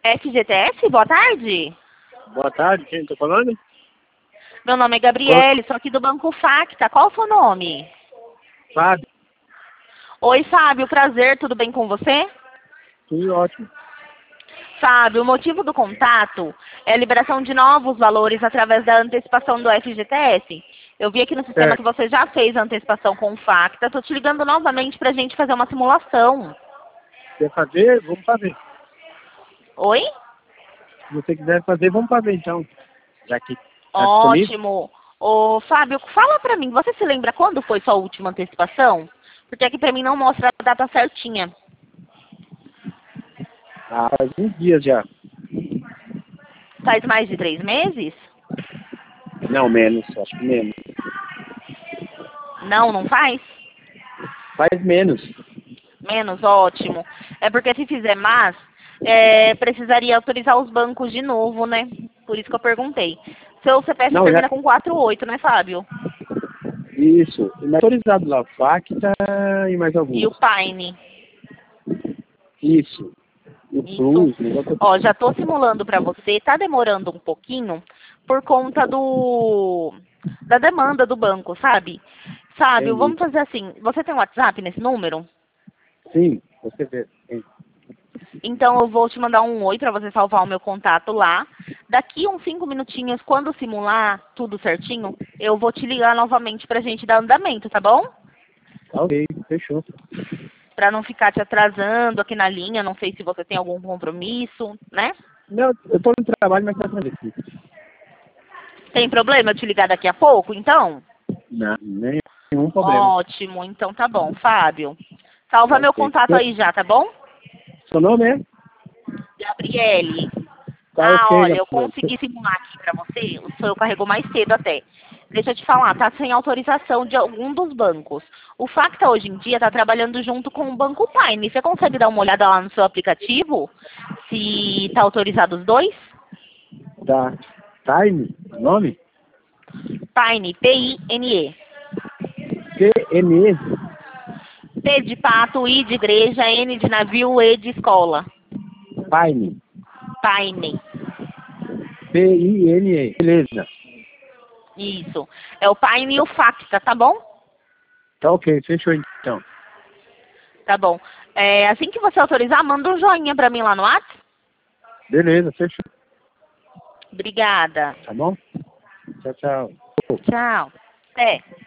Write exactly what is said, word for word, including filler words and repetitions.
F G T S, boa tarde. Boa tarde, quem tá falando? Meu nome é Gabriele, sou aqui do Banco Facta. Qual o seu nome? Fábio, Oi, Fábio, prazer, tudo bem com você? tudo ótimo. Fábio, o motivo do contato é a liberação de novos valores através da antecipação do F G T S. Eu vi aqui no sistema Certo. que você já fez a antecipação com o Facta. Estou te ligando novamente para a gente fazer uma simulação. Quer fazer? Vamos fazer. Oi? Se você quiser fazer, vamos fazer então. Já que tá disponível. Ótimo. Ô, Fábio, fala para mim, você se lembra quando foi sua última antecipação? Porque aqui para mim não mostra a data certinha. Há alguns dias já. Faz mais de três meses? Não, menos, acho que menos. Não, não faz? Faz menos. Menos, ótimo. É porque se fizer mais, é, precisaria autorizar os bancos de novo, né? Por isso que eu perguntei. Seu C P F Não, termina já. com quatro oito, né, Fábio? Isso. E autorizado lá, Facta e mais alguns. E o Paine. Isso. E o Isso. Plus, negócio. Ó, já tô simulando para você. Tá demorando um pouquinho por conta do da demanda do banco, sabe? Fábio, Entendi. vamos fazer assim. Você tem um WhatsApp nesse número? Sim, você vê. Sim. Então eu vou te mandar um oi para você salvar o meu contato lá. Daqui uns cinco minutinhos, quando simular tudo certinho, eu vou te ligar novamente pra gente dar andamento, tá bom? Tá ok, fechou. Pra não ficar te atrasando aqui na linha, não sei se você tem algum compromisso, né? Não, eu tô no trabalho, mas tá tranquilo. Tem problema eu te ligar daqui a pouco, então? Não, nenhum problema. Ótimo, então tá bom, Fábio. Salva Tá meu ok. contato aí já, tá bom? Seu nome é? Gabriele. Tá Ah, ok, olha, eu Gabriel. consegui simular aqui pra você, o seu carregou mais cedo até. Deixa eu te falar, tá sem autorização de algum dos bancos. O Facta hoje em dia tá trabalhando junto com o Banco Paine. Você consegue dar uma olhada lá no seu aplicativo? Se tá autorizado os dois? Tá. Time? Nome? Paine, P I N E. T N E. P de pato, I de igreja, N de navio, E de escola. Pine. Paine. P I N E. Beleza. Isso. É o Paine e o Facta, tá bom? Tá ok, fechou então. Tá bom. É, assim que você autorizar, manda um joinha pra mim lá no WhatsApp. Beleza, fechou. Obrigada. Tá bom? Tchau, tchau. Tchau. Até.